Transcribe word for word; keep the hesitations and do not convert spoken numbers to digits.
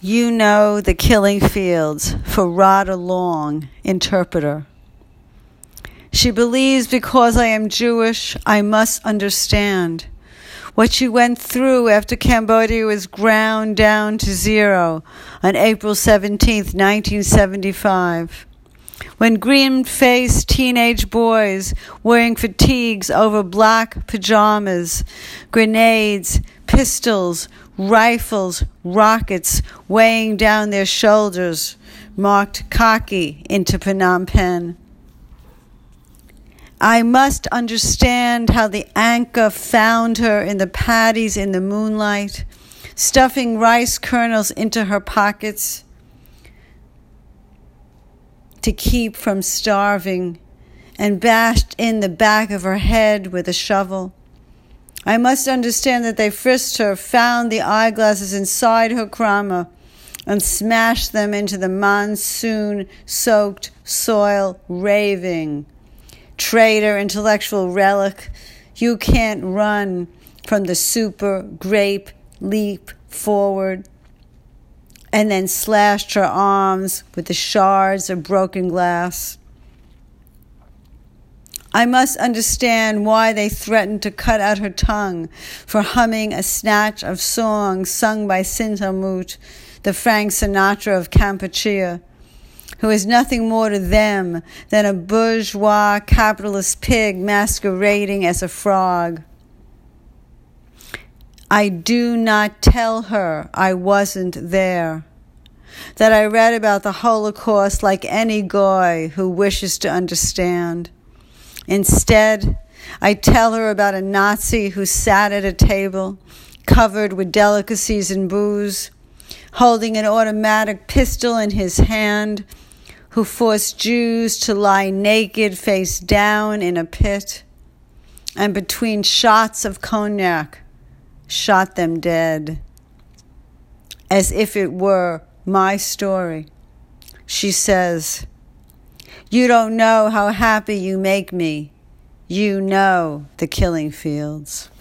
You know the killing fields for Radha Long, interpreter. She believes because I am Jewish, I must understand what she went through after Cambodia was ground down to zero on April seventeenth, nineteen seventy-five. When green-faced teenage boys wearing fatigues over black pajamas, grenades, pistols, rifles, rockets weighing down their shoulders marked Kaki into Phnom Penh. I must understand how the Anka found her in the paddies in the moonlight, stuffing rice kernels into her pockets to keep from starving, and bashed in the back of her head with a shovel. I must understand that they frisked her, found the eyeglasses inside her krama, and smashed them into the monsoon-soaked soil, raving, "Traitor, intellectual relic, you can't run from the super grape leap forward," and then slashed her arms with the shards of broken glass. I must understand why they threatened to cut out her tongue for humming a snatch of songs sung by Sintamut, the Frank Sinatra of Kampuchea, who is nothing more to them than a bourgeois capitalist pig masquerading as a frog. I do not tell her I wasn't there, that I read about the Holocaust like any goy who wishes to understand. Instead, I tell her about a Nazi who sat at a table covered with delicacies and booze, holding an automatic pistol in his hand, who forced Jews to lie naked face down in a pit, and between shots of cognac, shot them dead. As if it were my story, she says, "You don't know how happy you make me. You know the killing fields."